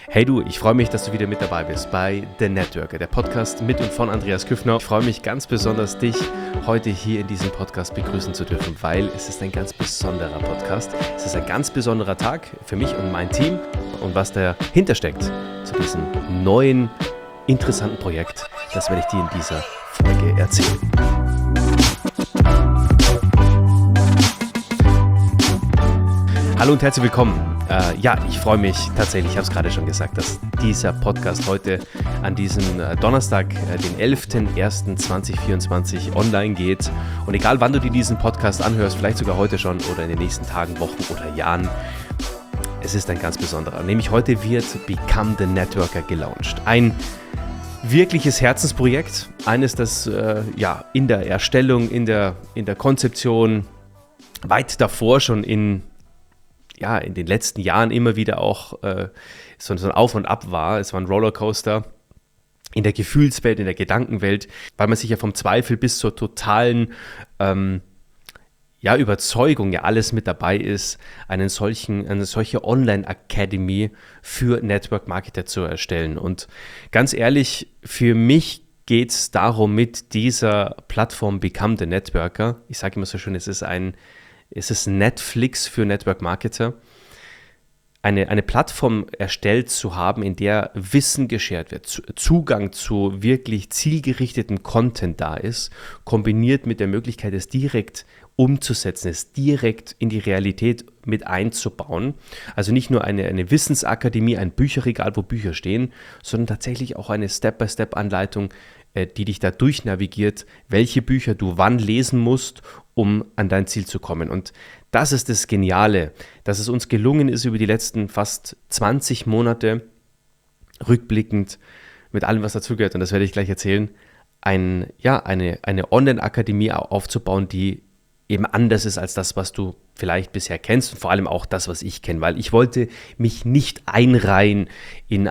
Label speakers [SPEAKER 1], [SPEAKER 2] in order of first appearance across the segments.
[SPEAKER 1] Hey du, ich freue mich, dass du wieder mit dabei bist bei The Networker, der Podcast mit und von Andreas Küffner. Ich freue mich ganz besonders, dich heute hier in diesem Podcast begrüßen zu dürfen, weil es ist ein ganz besonderer Podcast. Es ist ein ganz besonderer Tag für mich und mein Team. Und was dahinter steckt zu diesem neuen, interessanten Projekt, das werde ich dir in dieser Folge erzählen. Hallo und herzlich willkommen. Ich freue mich tatsächlich, ich habe es gerade schon gesagt, dass dieser Podcast heute an diesem Donnerstag, den 11.01.2024 online geht. Und egal wann du dir diesen Podcast anhörst, vielleicht sogar heute schon oder in den nächsten Tagen, Wochen oder Jahren, es ist ein ganz besonderer. Nämlich heute wird Become the Networker gelauncht. Ein wirkliches Herzensprojekt, eines, das in der Erstellung, in der Konzeption weit davor schon in den letzten Jahren immer wieder auch so ein Auf und Ab war. Es war ein Rollercoaster in der Gefühlswelt, in der Gedankenwelt, weil man sich ja vom Zweifel bis zur totalen Überzeugung ja alles mit dabei ist, eine solche Online-Academy für Network-Marketer zu erstellen. Und ganz ehrlich, für mich geht es darum, mit dieser Plattform Become the Networker, ich sage immer so schön, es ist Netflix für Network-Marketer, eine Plattform erstellt zu haben, in der Wissen geshared wird, Zugang zu wirklich zielgerichteten Content da ist, kombiniert mit der Möglichkeit, es direkt umzusetzen, es direkt in die Realität mit einzubauen. Also nicht nur eine Wissensakademie, ein Bücherregal, wo Bücher stehen, sondern tatsächlich auch eine Step-by-Step-Anleitung, die dich da durchnavigiert, welche Bücher du wann lesen musst, um an dein Ziel zu kommen. Und das ist das Geniale, dass es uns gelungen ist, über die letzten fast 20 Monate rückblickend mit allem, was dazugehört, und das werde ich gleich erzählen, eine Online-Akademie aufzubauen, die eben anders ist als das, was du vielleicht bisher kennst und vor allem auch das, was ich kenne, weil ich wollte mich nicht einreihen in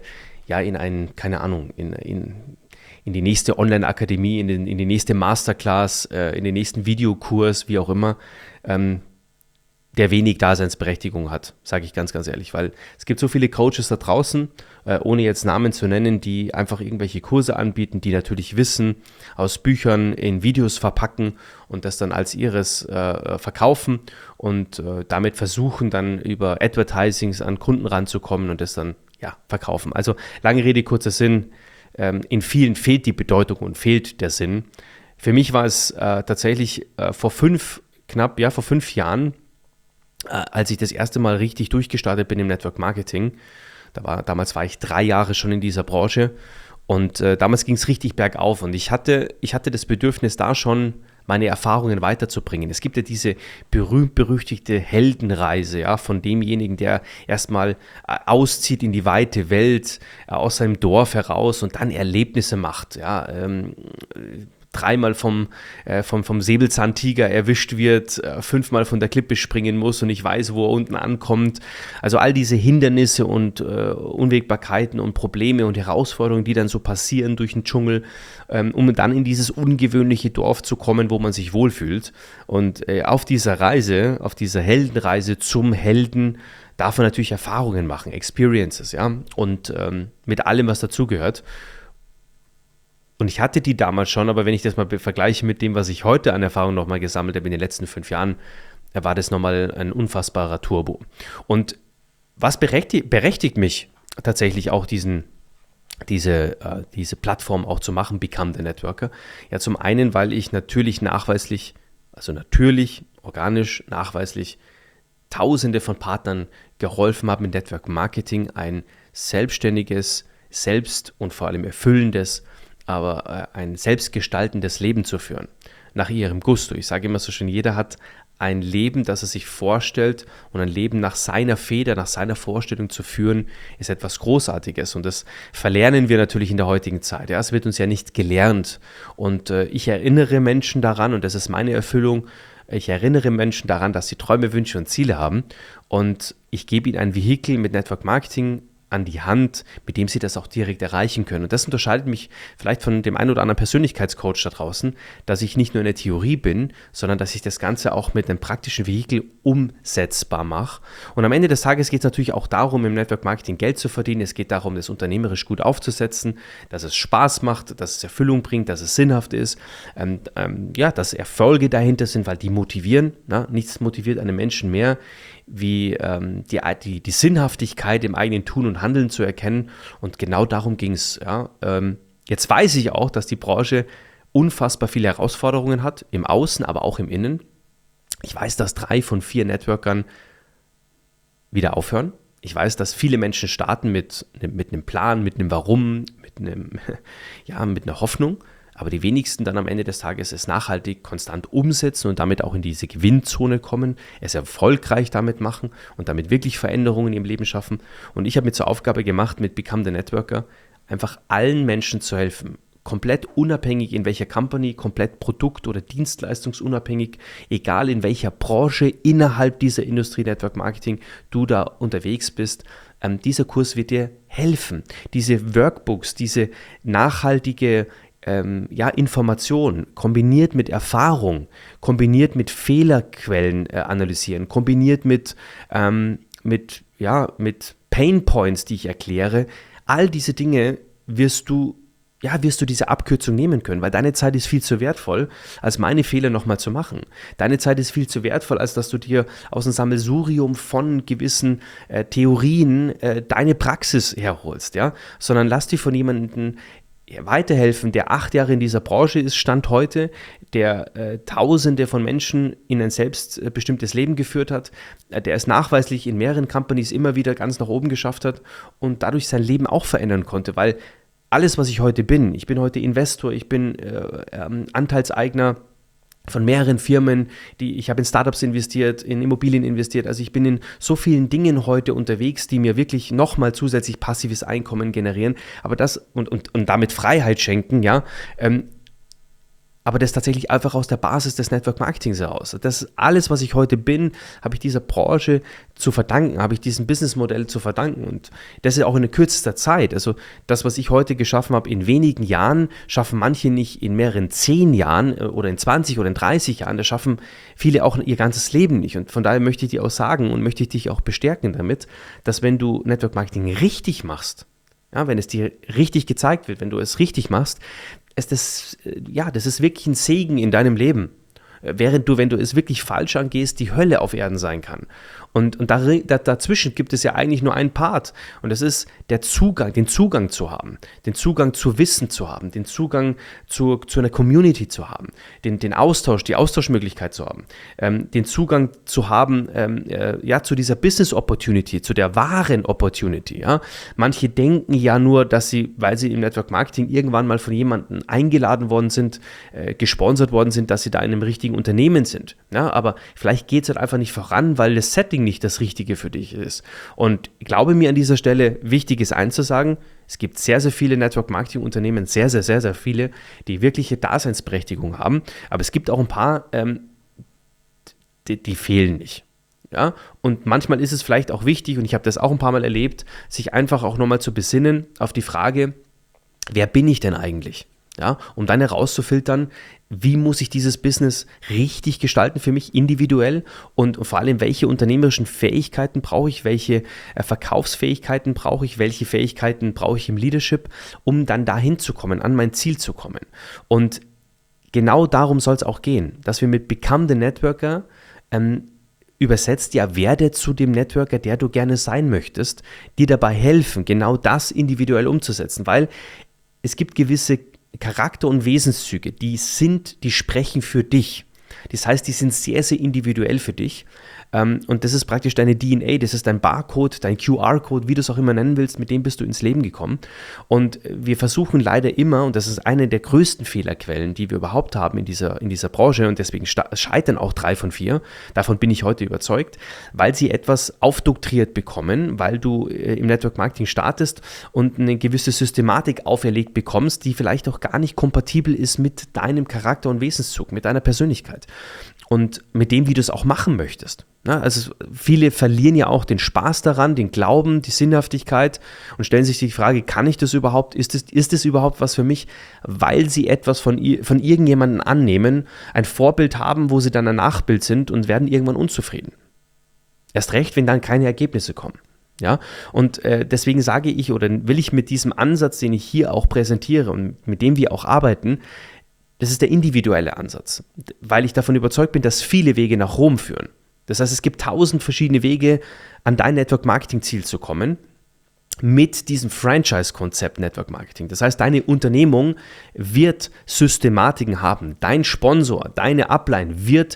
[SPEAKER 1] die nächste Online-Akademie, in die nächste Masterclass, in den nächsten Videokurs, wie auch immer, der wenig Daseinsberechtigung hat, sage ich ganz, ganz ehrlich, weil es gibt so viele Coaches da draußen, ohne jetzt Namen zu nennen, die einfach irgendwelche Kurse anbieten, die natürlich Wissen aus Büchern in Videos verpacken und das dann als ihres verkaufen und damit versuchen dann über Advertisings an Kunden ranzukommen und das dann verkaufen. Also lange Rede, kurzer Sinn, in vielen fehlt die Bedeutung und fehlt der Sinn. Für mich war es tatsächlich vor 5 Jahren, als ich das erste Mal richtig durchgestartet bin im Network Marketing. Damals war ich 3 Jahre schon in dieser Branche und damals ging es richtig bergauf und ich hatte das Bedürfnis, da schon meine Erfahrungen weiterzubringen. Es gibt ja diese berühmt-berüchtigte Heldenreise, von demjenigen, der erstmal auszieht in die weite Welt, aus seinem Dorf heraus und dann Erlebnisse macht, dreimal vom Säbelzahntiger erwischt wird, 5-mal von der Klippe springen muss und nicht weiß, wo er unten ankommt. Also all diese Hindernisse und Unwägbarkeiten und Probleme und Herausforderungen, die dann so passieren durch den Dschungel, um dann in dieses ungewöhnliche Dorf zu kommen, wo man sich wohlfühlt. Und auf dieser Heldenreise zum Helden, darf man natürlich Erfahrungen machen, Experiences, und mit allem, was dazugehört. Und ich hatte die damals schon, aber wenn ich das mal vergleiche mit dem, was ich heute an Erfahrung nochmal gesammelt habe in den letzten 5 Jahren, war das nochmal ein unfassbarer Turbo. Und was berechtigt mich tatsächlich auch diese Plattform auch zu machen, Become the Networker? Ja, zum einen, weil ich organisch nachweislich Tausende von Partnern geholfen habe mit Network Marketing, ein selbstständiges, selbst und vor allem erfüllendes, aber ein selbstgestaltendes Leben zu führen, nach ihrem Gusto. Ich sage immer so schön, jeder hat ein Leben, das er sich vorstellt, und ein Leben nach seiner Feder, nach seiner Vorstellung zu führen, ist etwas Großartiges und das verlernen wir natürlich in der heutigen Zeit. Es wird uns ja nicht gelernt und ich erinnere Menschen daran, und das ist meine Erfüllung, ich erinnere Menschen daran, dass sie Träume, Wünsche und Ziele haben und ich gebe ihnen ein Vehikel mit Network Marketing an die Hand, mit dem sie das auch direkt erreichen können. Und das unterscheidet mich vielleicht von dem einen oder anderen Persönlichkeitscoach da draußen, dass ich nicht nur in der Theorie bin, sondern dass ich das Ganze auch mit einem praktischen Vehikel umsetzbar mache. Und am Ende des Tages geht es natürlich auch darum, im Network Marketing Geld zu verdienen. Es geht darum, das unternehmerisch gut aufzusetzen, dass es Spaß macht, dass es Erfüllung bringt, dass es sinnhaft ist, dass Erfolge dahinter sind, weil die motivieren. Nichts motiviert einen Menschen mehr, wie die Sinnhaftigkeit im eigenen Tun und Handeln zu erkennen. Und genau darum ging es. Jetzt weiß ich auch, dass die Branche unfassbar viele Herausforderungen hat, im Außen, aber auch im Innen. Ich weiß, dass 3 von 4 Networkern wieder aufhören. Ich weiß, dass viele Menschen starten mit einem Plan, mit einem Warum, mit einer Hoffnung. Aber die wenigsten dann am Ende des Tages es nachhaltig, konstant umsetzen und damit auch in diese Gewinnzone kommen, es erfolgreich damit machen und damit wirklich Veränderungen im Leben schaffen. Und ich habe mir zur Aufgabe gemacht, mit Become the Networker einfach allen Menschen zu helfen. Komplett unabhängig in welcher Company, komplett produkt- oder dienstleistungsunabhängig, egal in welcher Branche innerhalb dieser Industrie Network Marketing du da unterwegs bist. Dieser Kurs wird dir helfen. Diese Workbooks, diese nachhaltige Information, kombiniert mit Erfahrung, kombiniert mit Fehlerquellen analysieren, kombiniert mit Pain Points, die ich erkläre, all diese Dinge wirst du diese Abkürzung nehmen können, weil deine Zeit ist viel zu wertvoll, als meine Fehler nochmal zu machen. Deine Zeit ist viel zu wertvoll, als dass du dir aus dem Sammelsurium von gewissen Theorien deine Praxis herholst, sondern lass dir von jemandem weiterhelfen, der 8 Jahre in dieser Branche ist, Stand heute, der Tausende von Menschen in ein selbstbestimmtes Leben geführt hat, der es nachweislich in mehreren Companies immer wieder ganz nach oben geschafft hat und dadurch sein Leben auch verändern konnte, weil alles, was ich heute bin, ich bin heute Investor, ich bin Anteilseigner von mehreren Firmen, ich habe in Startups investiert, in Immobilien investiert, also ich bin in so vielen Dingen heute unterwegs, die mir wirklich nochmal zusätzlich passives Einkommen generieren, aber das und damit Freiheit schenken, aber das tatsächlich einfach aus der Basis des Network Marketings heraus. Das ist alles, was ich heute bin, habe ich dieser Branche zu verdanken, habe ich diesem Businessmodell zu verdanken und das ist auch in kürzester Zeit. Also das, was ich heute geschaffen habe in wenigen Jahren, schaffen manche nicht in mehreren 10 Jahren oder in 20 oder in 30 Jahren, das schaffen viele auch ihr ganzes Leben nicht und von daher möchte ich dir auch sagen und möchte ich dich auch bestärken damit, dass wenn du Network Marketing richtig machst, wenn es dir richtig gezeigt wird, wenn du es richtig machst, das ist wirklich ein Segen in deinem Leben. Während du, wenn du es wirklich falsch angehst, die Hölle auf Erden sein kann. Und dazwischen gibt es ja eigentlich nur einen Part. Und das ist den Zugang zu haben, den Zugang zu Wissen zu haben, den Zugang zu einer Community zu haben, den Austausch, die Austauschmöglichkeit zu haben, den Zugang zu haben, zu dieser Business Opportunity, zu der wahren Opportunity. Ja? Manche denken ja nur, dass sie, weil sie im Network Marketing irgendwann mal von jemandem eingeladen worden sind, gesponsert worden sind, dass sie da in einem richtigen Unternehmen sind. Ja? Aber vielleicht geht es halt einfach nicht voran, weil das Setting nicht das Richtige für dich ist. Und ich glaube mir an dieser Stelle, wichtig ist eins zu sagen, es gibt sehr, sehr viele Network-Marketing-Unternehmen, sehr, sehr, sehr, sehr viele, die wirkliche Daseinsberechtigung haben, aber es gibt auch ein paar, die fehlen nicht. Ja? Und manchmal ist es vielleicht auch wichtig, und ich habe das auch ein paar Mal erlebt, sich einfach auch nochmal zu besinnen auf die Frage, wer bin ich denn eigentlich? Ja, um dann herauszufiltern, wie muss ich dieses Business richtig gestalten für mich individuell und vor allem, welche unternehmerischen Fähigkeiten brauche ich, welche Verkaufsfähigkeiten brauche ich, welche Fähigkeiten brauche ich im Leadership, um dann dahin zu kommen, an mein Ziel zu kommen. Und genau darum soll es auch gehen, dass wir mit Become the Networker übersetzt, werde zu dem Networker, der du gerne sein möchtest, dir dabei helfen, genau das individuell umzusetzen, weil es gibt gewisse Charakter- und Wesenszüge, die sprechen für dich. Das heißt, die sind sehr, sehr individuell für dich. Und das ist praktisch deine DNA, das ist dein Barcode, dein QR-Code, wie du es auch immer nennen willst, mit dem bist du ins Leben gekommen. Und wir versuchen leider immer, und das ist eine der größten Fehlerquellen, die wir überhaupt haben in dieser Branche, und deswegen scheitern auch 3 von 4, davon bin ich heute überzeugt, weil sie etwas aufdoktriert bekommen, weil du im Network Marketing startest und eine gewisse Systematik auferlegt bekommst, die vielleicht auch gar nicht kompatibel ist mit deinem Charakter und Wesenszug, mit deiner Persönlichkeit. und mit dem, wie du es auch machen möchtest. Also viele verlieren ja auch den Spaß daran, den Glauben, die Sinnhaftigkeit und stellen sich die Frage, kann ich das überhaupt, ist es überhaupt was für mich, weil sie etwas von irgendjemandem annehmen, ein Vorbild haben, wo sie dann ein Nachbild sind und werden irgendwann unzufrieden. Erst recht, wenn dann keine Ergebnisse kommen. Ja, und deswegen sage ich oder will ich mit diesem Ansatz, den ich hier auch präsentiere und mit dem wir auch arbeiten, das ist der individuelle Ansatz, weil ich davon überzeugt bin, dass viele Wege nach Rom führen. Das heißt, es gibt 1000 verschiedene Wege, an dein Network-Marketing-Ziel zu kommen mit diesem Franchise-Konzept Network Marketing. Das heißt, deine Unternehmung wird Systematiken haben. Dein Sponsor, deine Upline wird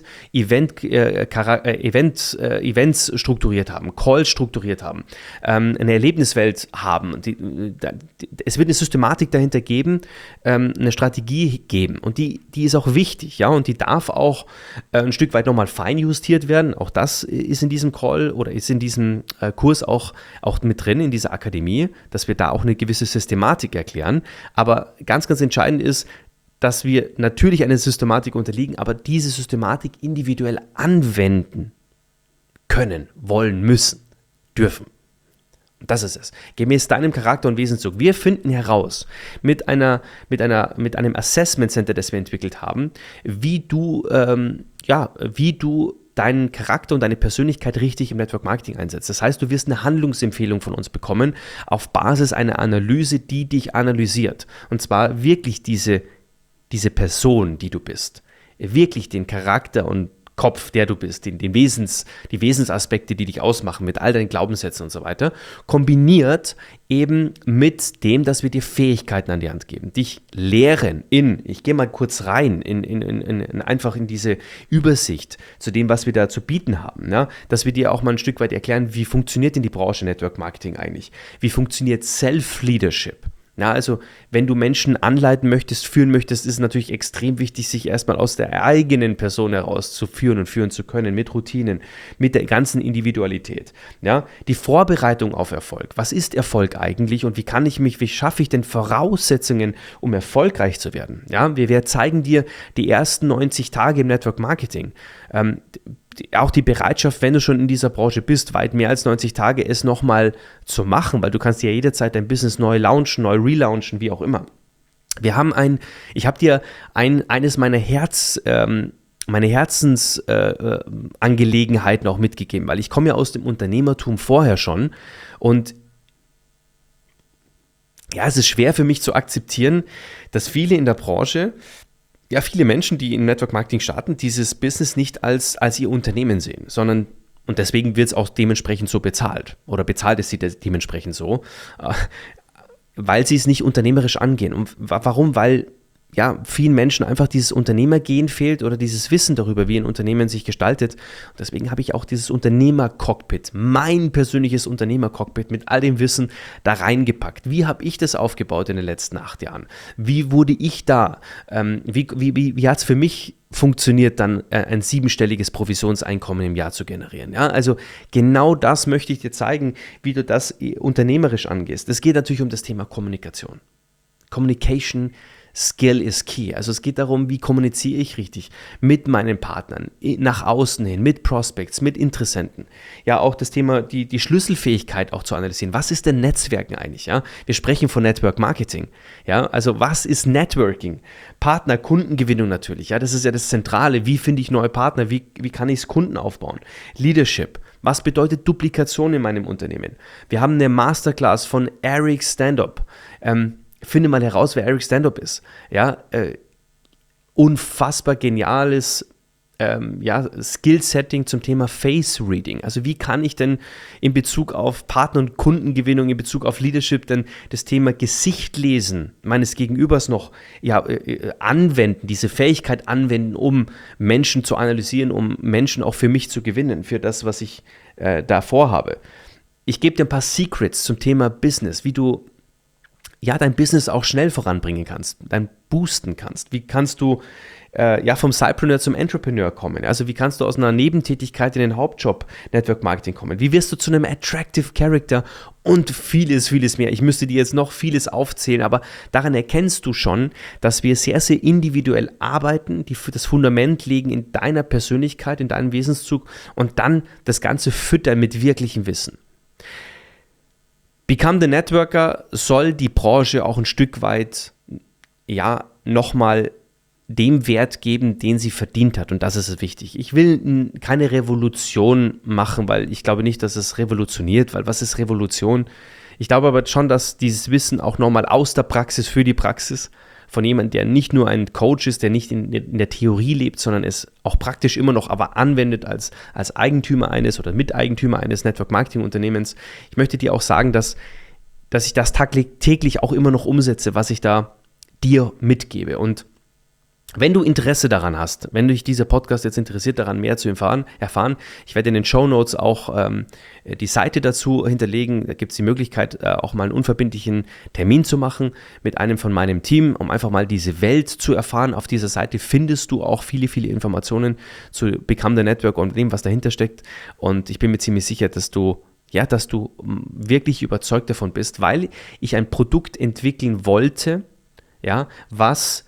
[SPEAKER 1] Events strukturiert haben, Calls strukturiert haben, eine Erlebniswelt haben. Es wird eine Systematik dahinter geben, eine Strategie geben. Und die ist auch wichtig, ja, und die darf auch ein Stück weit nochmal feinjustiert werden. Auch das ist in diesem Call oder ist in diesem Kurs auch mit drin, in dieser Akademie, dass wir da auch eine gewisse Systematik erklären. Aber ganz, ganz entscheidend ist, dass wir natürlich einer Systematik unterliegen, aber diese Systematik individuell anwenden können, wollen, müssen, dürfen. Und das ist es. Gemäß deinem Charakter und Wesenszug. Wir finden heraus mit einem Assessment Center, das wir entwickelt haben, wie du deinen Charakter und deine Persönlichkeit richtig im Network Marketing einsetzt. Das heißt, du wirst eine Handlungsempfehlung von uns bekommen auf Basis einer Analyse, die dich analysiert. Und zwar wirklich diese Person, die du bist. Wirklich den Charakter und Kopf, der du bist, die Wesensaspekte, die dich ausmachen, mit all deinen Glaubenssätzen und so weiter, kombiniert eben mit dem, dass wir dir Fähigkeiten an die Hand geben, dich lehren ich gehe mal kurz rein, einfach in diese Übersicht zu dem, was wir da zu bieten haben, ja? Dass wir dir auch mal ein Stück weit erklären, wie funktioniert denn die Branche Network Marketing eigentlich, wie funktioniert Self-Leadership. Ja, also wenn du Menschen anleiten möchtest, führen möchtest, ist es natürlich extrem wichtig, sich erstmal aus der eigenen Person heraus zu führen und führen zu können, mit Routinen, mit der ganzen Individualität. Ja, die Vorbereitung auf Erfolg. Was ist Erfolg eigentlich und wie schaffe ich denn Voraussetzungen, um erfolgreich zu werden? Ja, wir zeigen dir die ersten 90 Tage im Network Marketing. Auch die Bereitschaft, wenn du schon in dieser Branche bist, weit mehr als 90 Tage es nochmal zu machen, weil du kannst ja jederzeit dein Business neu launchen, neu relaunchen, wie auch immer. Ich habe dir eines meiner Herzensangelegenheiten auch mitgegeben, weil ich komme ja aus dem Unternehmertum vorher schon und ja, es ist schwer für mich zu akzeptieren, dass viele in der Branche, ja, viele Menschen, die im Network Marketing starten, dieses Business nicht als ihr Unternehmen sehen, sondern, und deswegen wird es auch dementsprechend so bezahlt oder bezahlt es sie dementsprechend so, weil sie es nicht unternehmerisch angehen. Und warum? Weil ja, vielen Menschen einfach dieses Unternehmergehen fehlt oder dieses Wissen darüber, wie ein Unternehmen sich gestaltet. Und deswegen habe ich auch dieses Unternehmercockpit, mein persönliches Unternehmercockpit mit all dem Wissen da reingepackt. Wie habe ich das aufgebaut in den letzten 8 Jahren? Wie wurde ich da? Wie hat es für mich funktioniert, dann ein 7-stelliges Provisionseinkommen im Jahr zu generieren? Ja, also genau das möchte ich dir zeigen, wie du das unternehmerisch angehst. Es geht natürlich um das Thema Kommunikation. Communication Skill is key. Also es geht darum, wie kommuniziere ich richtig mit meinen Partnern, nach außen hin, mit Prospects, mit Interessenten. Ja, auch das Thema, die Schlüsselfähigkeit auch zu analysieren. Was ist denn Netzwerken eigentlich? Ja? Wir sprechen von Network Marketing. Ja, also was ist Networking? Partner, Kundengewinnung natürlich. Ja, das ist ja das Zentrale. Wie finde ich neue Partner? Wie kann ich Kunden aufbauen? Leadership. Was bedeutet Duplikation in meinem Unternehmen? Wir haben eine Masterclass von Eric Stanhope. Finde mal heraus, wer Eric Stanhope ist. Ja, unfassbar geniales Skill-Setting zum Thema Face-Reading. Also wie kann ich denn in Bezug auf Partner- und Kundengewinnung, in Bezug auf Leadership denn das Thema Gesicht lesen meines Gegenübers noch anwenden, diese Fähigkeit anwenden, um Menschen zu analysieren, um Menschen auch für mich zu gewinnen, für das, was ich da vorhabe. Ich gebe dir ein paar Secrets zum Thema Business, wie du dein Business auch schnell voranbringen kannst, dann boosten kannst. Wie kannst du vom Sidepreneur zum Entrepreneur kommen? Also wie kannst du aus einer Nebentätigkeit in den Hauptjob Network Marketing kommen? Wie wirst du zu einem Attractive Character und vieles, vieles mehr? Ich müsste dir jetzt noch vieles aufzählen, aber daran erkennst du schon, dass wir sehr, sehr individuell arbeiten, die für das Fundament legen in deiner Persönlichkeit, in deinem Wesenszug und dann das Ganze füttern mit wirklichem Wissen. Become the Networker soll die Branche auch ein Stück weit nochmal dem Wert geben, den sie verdient hat. Und das ist wichtig. Ich will keine Revolution machen, weil ich glaube nicht, dass es revolutioniert, weil was ist Revolution? Ich glaube aber schon, dass dieses Wissen auch nochmal aus der Praxis für die Praxis von jemandem, der nicht nur ein Coach ist, der nicht in der Theorie lebt, sondern es auch praktisch immer noch aber anwendet als Eigentümer eines oder Miteigentümer eines Network-Marketing-Unternehmens. Ich möchte dir auch sagen, dass ich das täglich auch immer noch umsetze, was ich da dir mitgebe. Und wenn du Interesse daran hast, wenn dich dieser Podcast jetzt interessiert, daran mehr zu erfahren, ich werde in den Shownotes auch die Seite dazu hinterlegen. Da gibt es die Möglichkeit, auch mal einen unverbindlichen Termin zu machen mit einem von meinem Team, um einfach mal diese Welt zu erfahren. Auf dieser Seite findest du auch viele, viele Informationen zu Become the Network und dem, was dahinter steckt. Und ich bin mir ziemlich sicher, dass du wirklich überzeugt davon bist, weil ich ein Produkt entwickeln wollte, was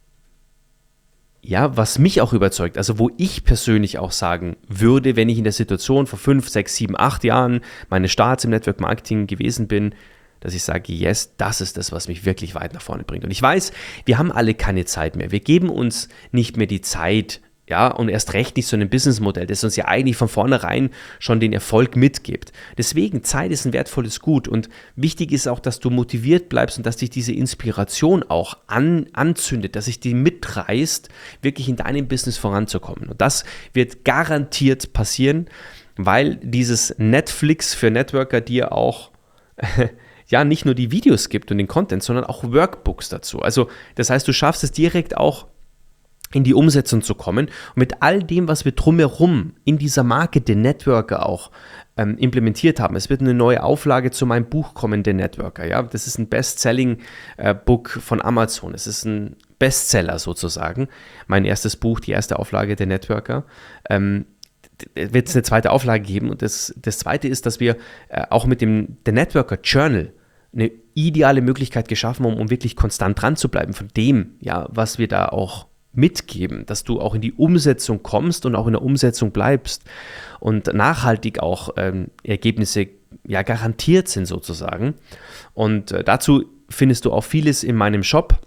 [SPEAKER 1] mich auch überzeugt, also wo ich persönlich auch sagen würde, wenn ich in der Situation vor 5, 6, 7, 8 Jahren meine Starts im Network Marketing gewesen bin, dass ich sage, yes, das ist das, was mich wirklich weit nach vorne bringt. Und ich weiß, wir haben alle keine Zeit mehr. Wir geben uns nicht mehr die Zeit, und erst recht nicht so ein Businessmodell, das uns ja eigentlich von vornherein schon den Erfolg mitgibt. Deswegen, Zeit ist ein wertvolles Gut und wichtig ist auch, dass du motiviert bleibst und dass dich diese Inspiration auch anzündet, dass sich die mitreißt, wirklich in deinem Business voranzukommen. Und das wird garantiert passieren, weil dieses Netflix für Networker dir auch nicht nur die Videos gibt und den Content, sondern auch Workbooks dazu. Also das heißt, du schaffst es direkt auch in die Umsetzung zu kommen und mit all dem, was wir drumherum in dieser Marke der Networker auch implementiert haben. Es wird eine neue Auflage zu meinem Buch kommen, der Networker. Das ist ein Best-Selling-Book von Amazon. Es ist ein Bestseller sozusagen. Mein erstes Buch, die erste Auflage der Networker. Wird es eine zweite Auflage geben und das zweite ist, dass wir auch mit dem The Networker Journal eine ideale Möglichkeit geschaffen haben, um wirklich konstant dran zu bleiben von dem, was wir da auch mitgeben, dass du auch in die Umsetzung kommst und auch in der Umsetzung bleibst und nachhaltig auch Ergebnisse garantiert sind sozusagen. Und dazu findest du auch vieles in meinem Shop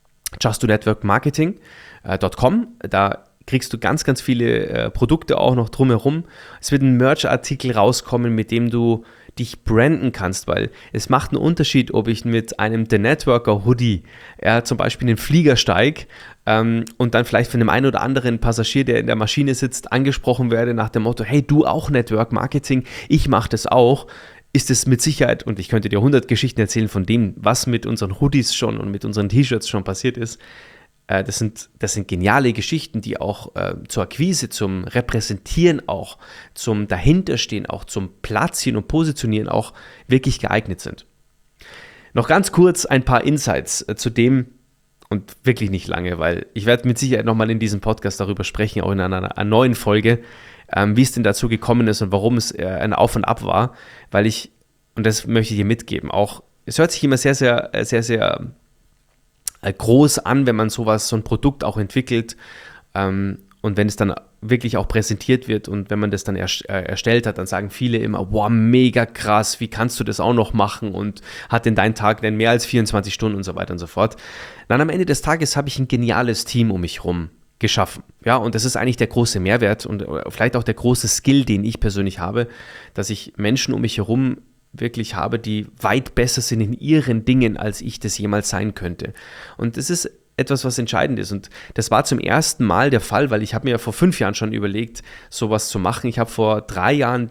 [SPEAKER 1] justonetworkmarketing.com. Da kriegst du ganz, ganz viele Produkte auch noch drumherum. Es wird ein Merch-Artikel rauskommen, mit dem du dich branden kannst, weil es macht einen Unterschied, ob ich mit einem The Networker Hoodie zum Beispiel in den Flieger steige und dann vielleicht von dem einen oder anderen Passagier, der in der Maschine sitzt, angesprochen werde nach dem Motto, hey, du auch Network Marketing, ich mache das auch, ist es mit Sicherheit, und ich könnte dir 100 Geschichten erzählen von dem, was mit unseren Hoodies schon und mit unseren T-Shirts schon passiert ist. Das sind geniale Geschichten, die auch zur Akquise, zum Repräsentieren auch, zum Dahinterstehen auch, zum Platzieren und Positionieren auch wirklich geeignet sind. Noch ganz kurz ein paar Insights zu dem, und wirklich nicht lange, weil ich werde mit Sicherheit nochmal in diesem Podcast darüber sprechen, auch in einer neuen Folge, wie es denn dazu gekommen ist und warum es ein Auf und Ab war, weil und das möchte ich dir mitgeben, auch, es hört sich immer sehr, sehr, sehr, sehr groß an, wenn man so ein Produkt auch entwickelt und wenn es dann wirklich auch präsentiert wird und wenn man das dann erstellt hat, dann sagen viele immer, wow, mega krass, wie kannst du das auch noch machen und hat denn dein Tag denn mehr als 24 Stunden und so weiter und so fort. Dann am Ende des Tages habe ich ein geniales Team um mich herum geschaffen. Und das ist eigentlich der große Mehrwert und vielleicht auch der große Skill, den ich persönlich habe, dass ich Menschen um mich herum wirklich habe, die weit besser sind in ihren Dingen, als ich das jemals sein könnte. Und das ist etwas, was entscheidend ist. Und das war zum ersten Mal der Fall, weil ich habe mir ja vor 5 Jahren schon überlegt, sowas zu machen. Ich habe vor 3 Jahren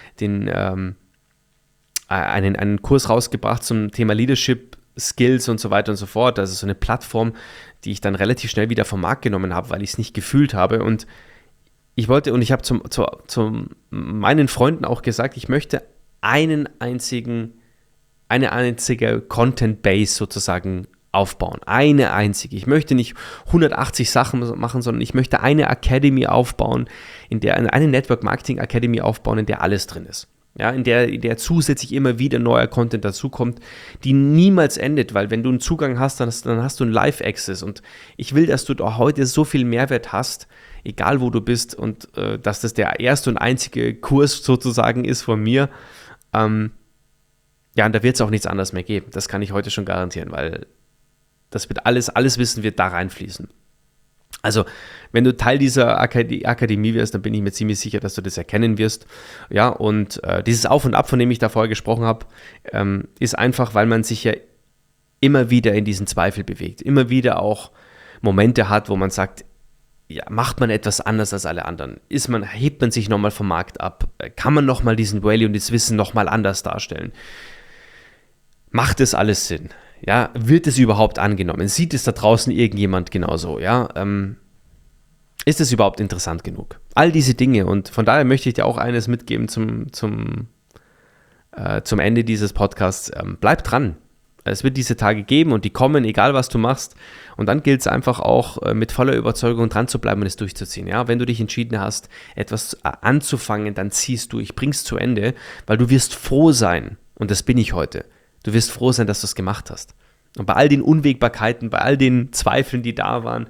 [SPEAKER 1] einen Kurs rausgebracht zum Thema Leadership Skills und so weiter und so fort. Also so eine Plattform, die ich dann relativ schnell wieder vom Markt genommen habe, weil ich es nicht gefühlt habe. Und ich habe zu meinen Freunden auch gesagt, ich möchte einen einzigen eine einzige Content-Base sozusagen aufbauen. Eine einzige. Ich möchte nicht 180 Sachen machen, sondern ich möchte eine Academy aufbauen, eine Network Marketing Academy aufbauen, in der alles drin ist. Ja, in der zusätzlich immer wieder neuer Content dazukommt, die niemals endet, weil wenn du einen Zugang hast, dann hast du einen Live-Access und ich will, dass du auch heute so viel Mehrwert hast, egal wo du bist und dass das der erste und einzige Kurs sozusagen ist von mir. Ja, und da wird es auch nichts anderes mehr geben. Das kann ich heute schon garantieren, weil das wird alles Wissen wird da reinfließen. Also, wenn du Teil dieser Akademie wirst, dann bin ich mir ziemlich sicher, dass du das erkennen wirst. Ja, und dieses Auf und Ab, von dem ich da vorher gesprochen habe, ist einfach, weil man sich ja immer wieder in diesen Zweifel bewegt. Immer wieder auch Momente hat, wo man sagt, ja, macht man etwas anders als alle anderen? Hebt man sich nochmal vom Markt ab? Kann man nochmal diesen Value und das Wissen nochmal anders darstellen? Macht das alles Sinn? Ja, wird es überhaupt angenommen? Sieht es da draußen irgendjemand genauso? Ja, ist es überhaupt interessant genug? All diese Dinge, und von daher möchte ich dir auch eines mitgeben zum Ende dieses Podcasts. Bleib dran. Es wird diese Tage geben und die kommen, egal was du machst. Und dann gilt es einfach auch mit voller Überzeugung dran zu bleiben und es durchzuziehen. Ja, wenn du dich entschieden hast, etwas anzufangen, dann ziehst du, ich bring's zu Ende, weil du wirst froh sein. Und das bin ich heute. Du wirst froh sein, dass du es gemacht hast. Und bei all den Unwägbarkeiten, bei all den Zweifeln, die da waren,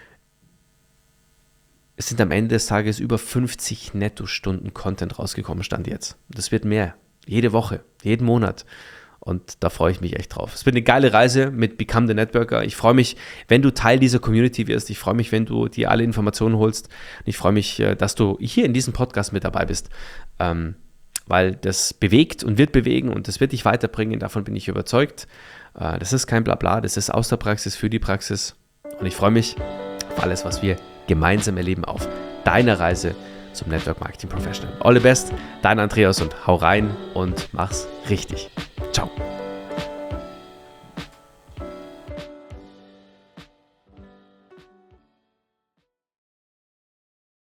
[SPEAKER 1] es sind am Ende des Tages über 50 Netto-Stunden Content rausgekommen, Stand jetzt. Das wird mehr. Jede Woche, jeden Monat. Und da freue ich mich echt drauf. Es wird eine geile Reise mit Become the Networker. Ich freue mich, wenn du Teil dieser Community wirst. Ich freue mich, wenn du dir alle Informationen holst. Und ich freue mich, dass du hier in diesem Podcast mit dabei bist. Weil das bewegt und wird bewegen und das wird dich weiterbringen, davon bin ich überzeugt. Das ist kein Blabla, das ist aus der Praxis für die Praxis und ich freue mich auf alles, was wir gemeinsam erleben auf deiner Reise zum Network Marketing Professional. All the best, dein Andreas und hau rein und mach's richtig. Ciao.